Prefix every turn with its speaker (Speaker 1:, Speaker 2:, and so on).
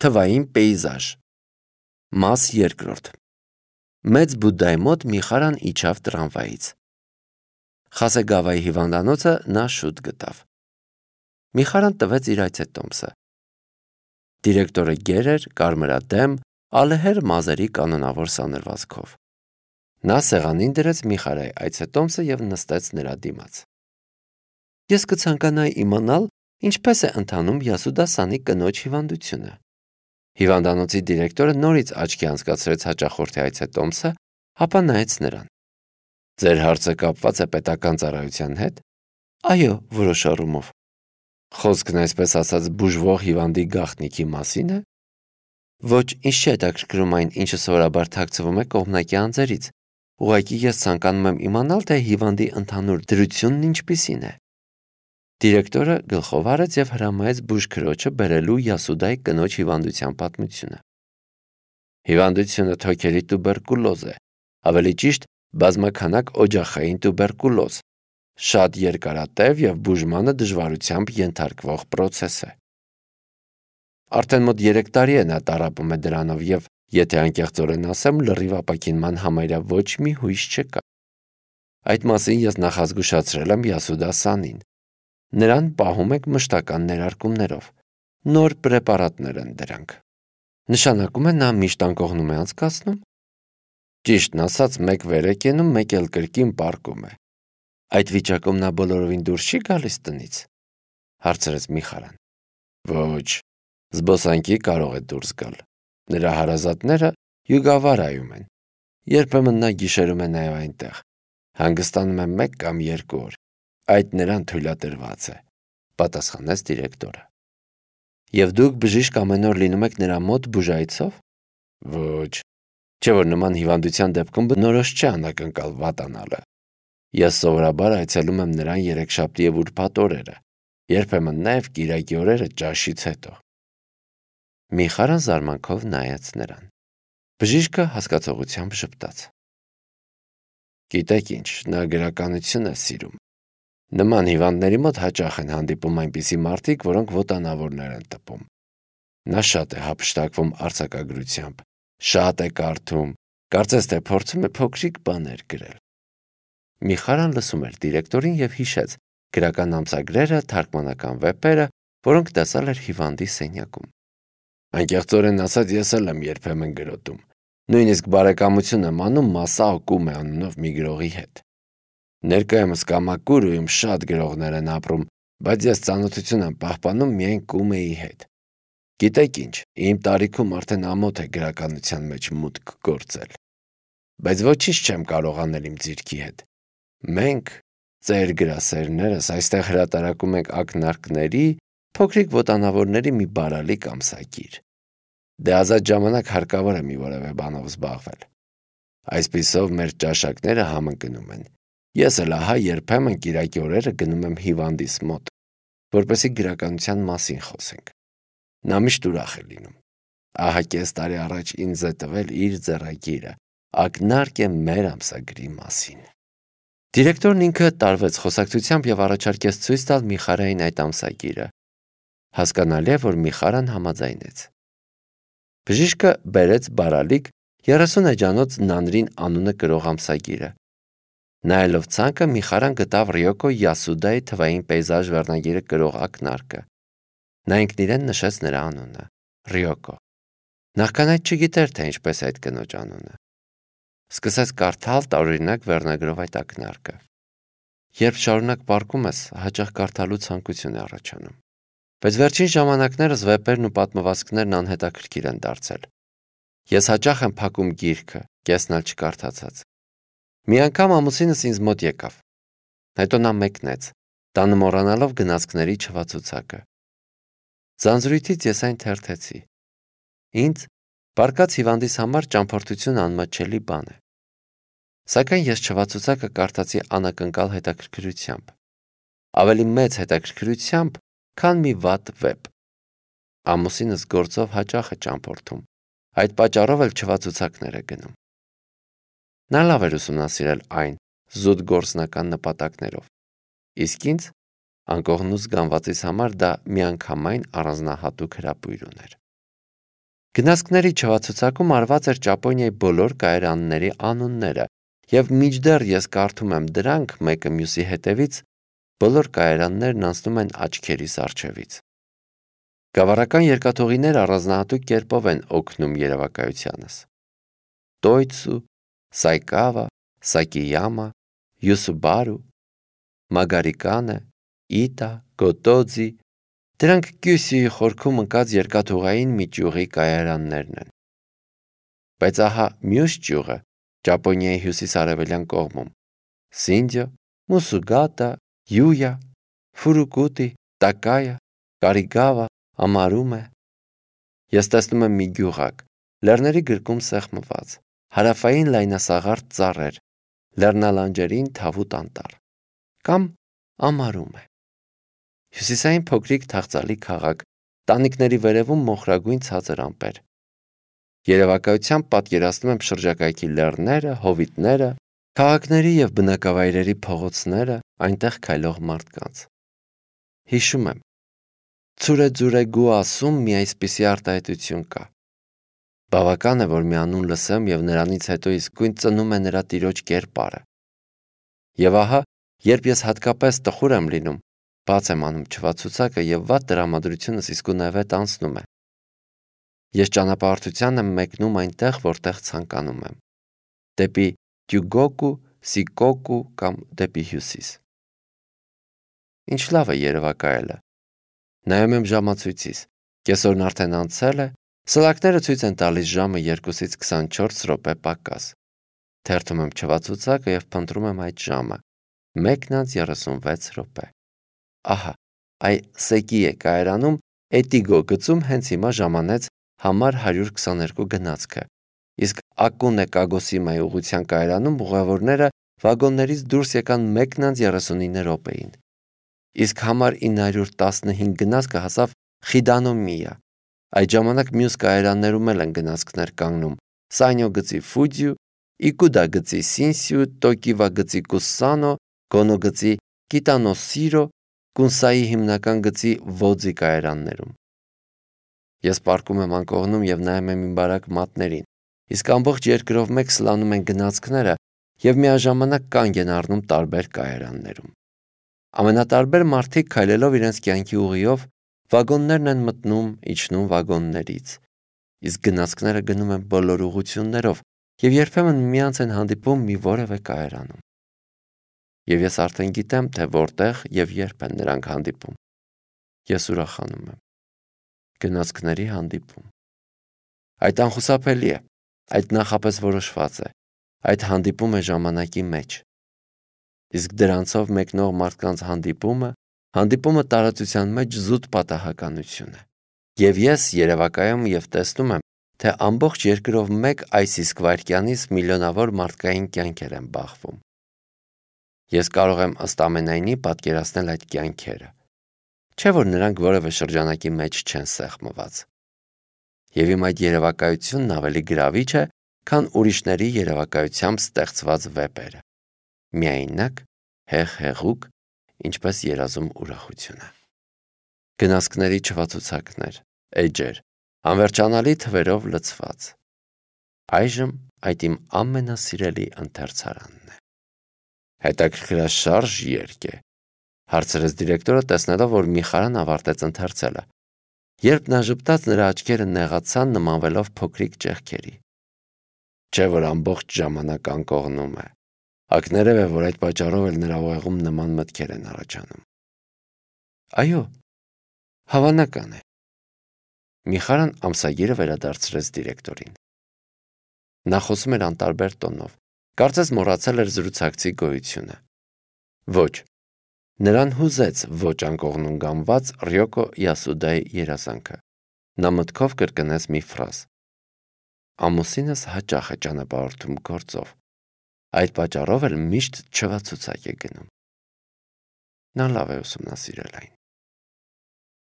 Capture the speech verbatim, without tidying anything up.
Speaker 1: Թվային պեյզաժ։ Մաս երկրորդ։ Մեծ Բուդդայի մոտ Միխարան իջավ տրամվայից։ Խասեգավայի հիվանդանոցը նա շուտ գտավ։ Միխարան տվեց իր այցետոմսը։ Դիրեկտորը գեր էր, կարմրադեմ, ալեհեր մազերի կանոնավոր սանրվածքով։ Նա սեղանին դրեց Միխարայի այցետոմսը և նստեց նրա դիմաց։ Ես կցանկանայի իմանալ, ինչպես է ընթանում Յասուդասանի կնոջ հիվանդությունը։ Հիվանդանոցի դիրեկտորը նորից աչքի անցկացրեց հաճախորդի այցետոմսը, ապա նայեց նրան։ Ձեր հարցը կապված է պետական ծառայության հետ։ Այո, որոշ առումով։ Խոսքն այսպես ասած բուժվող հիվանդի գաղտնիքի մասին է։ Ոչ, ինձ չի հետաքրքրում այն, ինչը սովորաբար թաքցվում է կողմնակի անձերից։ Ուղղակի ես ցանկանում եմ իմանալ, թե հիվանդի ընդհանուր դրությունն ինչպիսին է։ Դիրեկտորը գլխով արեց և հրամայեց բուժքրոջը բերելու Յասուդայի կնոջ հիվանդության պատմությունը։ Հիվանդությունը թոքերի տուբերկուլոզ է, ավելի ճիշտ բազմաքանակ օջախային տուբերկուլոզ, շատ երկարատև և բուժմանը դժվարությամբ ենթարկվող պրոցես է։ Արդեն մոտ երեք տարի է նա տառապում է դրանով և, եթե անկեղծորեն ասեմ, լրիվ ապաքինման համարյա ոչ մի հույս չկա։ Այդ մասին ես նախազգուշացրել եմ Յասուդասանին։ Նրան պահում եք մշտական ներարկումներով։ Նոր պրեպարատներ են դրանք։ Նշանակում է նա միշտ անկողնում է անցկացնում։ Ճիշտն ասած, մեկ վեր է կենում, մեկ էլ կրկին պառկում է։ Այդ վիճակում նա բոլորովին դուրս չի գալիս տնից, հարցրեց Միխարան։ Ոչ, զբոսանքի կարող է դուրս գալ։ Նրա հարազատները Յուգավարայում են։ Երբեմն նա գիշերում է նաև այնտեղ։ Հանգստանում է մեկ կամ երկու օր։ Այդ նրան թույլատրված է, պատասխանեց դիրեկտորը։ Եվ դուք բժիշկ ամեն օր լինում եք նրա մոտ բուժայցով։ Ոչ, չէ որ նման հիվանդության դեպքում բնորոշ չէ անակնկալ վատանալը։ Ես սովորաբար այցելում եմ նրան երեքշաբթի և ուրբաթ օրերը, երբեմն նաև կիրակի օրերը ճաշից հետո։ Միխարան զարմանքով նայեց նրան։ Բժիշկը հասկացողությամբ ժպտաց։ Գիտեք ինչ, նա գրականություն է սիրում։ Նման հիվանդների մոտ հաճախ են հանդիպում այնպիսի մարդիկ, որոնք ոտանավորներ են տպում։ Նա շատ է հափշտակվում արձակագրությամբ, շատ է կարդում, կարծես թե փորձում է փոքրիկ բաներ գրել։ Միխարան լսում էր դիրեկտորին և հիշեց գրական ամսագրերը, թարգմանական վեպերը, որոնք տեսել էր հիվանդի սենյակում։ Անկեղծորեն ասած, ես էլ եմ երբեմն գրոտում։ Նույնիսկ բարեկամություն եմ անում Մասաո Կումե անունով մի գրողի հետ։ Ներկայումս Կամակուրուում շատ գրողներ են ապրում, բայց ես ծանոթություն եմ պահպանում միայն Կումեի հետ։ Գիտեք ինչ, իմ տարիքում արդեն ամոթ է գրականության մեջ մուտք գործել։ Բայց ոչինչ չեմ կարող անել իմ ձիրքի հետ։ Մենք, ծեր գրասերներս, այստեղ հրատարակում ենք ակնարկների, փոքրիկ ոտանավորների մի բարալիկ ամսագիր։ Դե ազատ ժամանակ հարկավոր է մի որևէ բանով զբաղվել։ Այսպիսով մեր ճաշակները համընկնում են։ Ես էլ ահա երբեմն կիրակի օրերը գնում եմ հիվանդիս մոտ, որպեսզի գրականության մասին խոսենք։ Նա միշտ ուրախ է լինում։ Ահա կես տարի առաջ ինձ է տվել իր ձեռագիրը, ակնարկ է մեր ամսագրի մասին։ Դիրեկտորն ինքը տարվեց խոսակցությամբ և առաջարկեց ցույց տալ Միխարային այդ ամսագիրը։ Հասկանալի է, որ Միխարան համաձայնեց։ Բժիշկը բերեց բարալիկ երեսուն էջանոց Նանրին անունը կրող ամսագիրը։ Նայելով ցանկը Միխարան գտավ Ռյոկո Յասուդայի թվային պեյզաժ վերնագիրը կրող ակնարկը։ Նա ինքն իրեն նշեց նրա անունը՝ Ռյոկո։ Նախքան այդ չգիտեր, թե ինչպես է այդ կնոջ անունը։ Սկսեց կարդալ տարօրինակ վերնագրով այդ ակնարկը։ Երբ շարունակ պառկում ես, հաճախ կարդալու ցանկություն է առաջանում։ Բայց վերջին ժամանակներս վեպերն ու պատմվածքներն անհետաքրքիր են դարձել։ Ես հաճախ եմ փակում գիրքը, կեսն էլ չկարդացած։ Մի անգամ ամուսինս ինձ մոտ եկավ։ Հետո նա մեկնեց, տանը մոռանալով գնացքների չվացուցակը։ Ձանձրույթից ես այն թերթեցի։ Ինձ պառկած հիվանդիս համար ճամփորդություն անմատչելի բան է։ Սակայն ես չվացուցակը կարդացի անակնկալ հետաքրքրությամբ։ Ավելի մեծ հետաքրքրությամբ, քան մի վատ վեպ։ Ամուսինս գործով հաճախ է ճամփորդում, այդ պատճառով էլ չվացուցակներ է գնում։ Նա լավ էր ուսումնասիրել այն զուտ գործնական նպատակներով, իսկ ինձ անկողնու զգանվածիս համար դա միանգամայն առանձնահատուկ հրապույր ուներ։ Գնացքների չվացուցակում արված էր Ճապոնիայի բոլոր կայարանների անունները, եւ մինչդեռ ես կարդում եմ դրանք մեկը մյուսի հետևից, բոլոր կայարաններն անցնում են աչքերիս առջևից։ Գավառական երկաթուղիները առանձնահատուկ կերպով են օգնում երևակայությանս։ Տոյցու, Սայկավա, Սակիյամա, Յուսուբարու, Մագարիկանը, Իտա, Գոտոձի, դրանք Կյուսյուի խորքում ընկած երկաթուղային մի ճյուղի կայարաններն են։ Բայց ահա մյուս ճյուղը Ճապոնիայի հյուսիս-արևելյան կողմում՝ Սինդյո, Մուսուգատա, Յույա, Ֆուրուկուտի, Տակայա, Կարիգավա, Ամարումե։ Ես տեսնում եմ մի գյուղակ, լեռների գրկում սեղմված, հարավային լայնասաղարթ ծառեր, լեռնալանջերին թավուտ անտառ, կամ Ամարումե։ Հյուսիսային փոքրիկ թաղծալի քաղաք, տանիքների վերևում մոխրագույն ցածր ամպեր։ Երևակայությամբ պատկերացնում եմ շրջակայքի լեռները, հովիտները, քաղաքների եւ բնակավայրերի փողոցները, այնտեղ քայլող մարդկանց։ Հիշում եմ, Ցուրեձուրեգու ասում մի այսպիսի արտահայտություն կա։ Բավական է, որ մի անուն լսեմ եւ նրանից հետո իսկույն ծնում է նրա տիրոջ կերպարը։ Եվ ահա, երբ ես հատկապես տխուր եմ լինում, բաց եմ անում չվացուցակը եւ վատ տրամադրությունս իսկույնևեթ անցնում է։ Ես ճանապարհորդության եմ մեկնում այնտեղ, որտեղ ցանկանում եմ։ Դեպի Տյուգոկու, Սիկոկու կամ դեպի հյուսիս։ Ինչ լավ է երևակայելը։ Նայում եմ ժամացույցից։ Կեսօրն արդեն անցել է, սլակները ցույց են տալիս ժամը երկուսից քսանչորս րոպե պակաս։ Թերթում եմ չվացուցակը եւ փնտրում եմ այդ ժամը՝ մեկն անց երեսունվեց րոպե։ Ահա, այ Սեկի է կայարանում Էտիգո գծում հենց հիմա ժամանեց համար հարյուր քսաներկու գնացքը, իսկ Ակունե Կագոսիմայի ուղղության կայարանում ուղևորները վագոններից դուրս եկան մեկն անց երեսունինը րոպեին, իսկ համար ինը հարյուր տասնհինգ գնացքը հասավ Խիդանոմիա։ Այդ ժամանակ մյուս կայարաններում էլ են գնացքներ կանգնում՝ Սանյո գծի Ֆուջիու, Իկուդա գծի Սինսիու, Տոկիվա գծի Կուսանո, Գոնո գծի Կիտանոսիրո, Կունսայի հիմնական գծի Ոձի կայարաններում։ Ես պառկում եմ անկողնում եւ նայում եմ իմ բարակ մատներին, իսկ ամբողջ երկրով մեկ սլանում են գնացքները եւ միաժամանակ կանգ են առնում տարբեր կայարաններում։ Ամենատարբեր մարդիկ քայլելով իրենց կյանքի ուղիով վագոններն են մտնում, իջնում վագոններից, իսկ գնացքները գնում են բոլոր ուղություններով եւ երբեմն միմյանց են հանդիպում մի որևէ կայարանում։ Եվ ես արդեն գիտեմ, թե որտեղ եւ երբ են նրանք հանդիպում։ Ես ուրախանում եմ։ Գնացքների հանդիպում։ Այդ անխուսափելի է, այդ նախապես որոշված է, այդ հանդիպում է ժամանակի մեջ։ Իսկ դրանցով մեկնող մարդկանց հանդիպումը, հանդիպումը տարածության մեջ զուտ պատահականություն է։ Եվ ես երևակայում եւ տեսնում եմ, թե ամբողջ երկրով մեկ այս իսկ վայրկյանից միլիոնավոր մարդկային կյանքեր են բախվում։ Ես կարող եմ ըստ ամենայնի պատկերացնել այդ կյանքերը, չէ՞ որ նրանք որևէ շրջանակի մեջ չեն սեղմված։ Եվ իմ այդ երևակայությունն ավելի գրավիչ է, քան ուրիշների երևակայությամբ ստեղծված վեպերը։ Միայնակ, հեղ-հեղուկ, ինչպես երազում ուրախությունը։ Գնացքների չվացուցակներ, էջեր, անվերջանալի թվերով լցված։ Այժմ այդ իմ ամենասիրելի ընթերցարանն է։ Հետաքրքրաշարժ երգ է, հարցրեց դիրեկտորը, տեսնելով, որ Միխարան ավարտեց ընթերցելը, երբ նա ժպտաց, նրա աչքերը նեղացան, նմանվելով փոքրիկ ճեղքերի։ Չէ՞ որ ամբողջ ժամանակ անկողնում է։ Ակներև է, որ այդ պատճառով էլ նրա ուղեղում նման մտքեր են առաջանում։ Այո, հավանական է։ Միխարան ամսագիրը վերադարձրեց դիրեկտորին։ Նա խոսում էր անտարբեր տոնով, կարծես մոռացել էր զրուցակցի գոյությունը։ Ոչ, նրան հուզեց ոչ անկողնում գամված Ռյոկո Յասուդայի երազանքը։ Նա մտքով կրկնեց մի ֆրազ. ամուսինս հաճախ է ճանապարհորդում գործով, այդ պատճառով էլ միշտ չվացուցակ է գնում։ Նա լավ է ուսումնասիրել այն։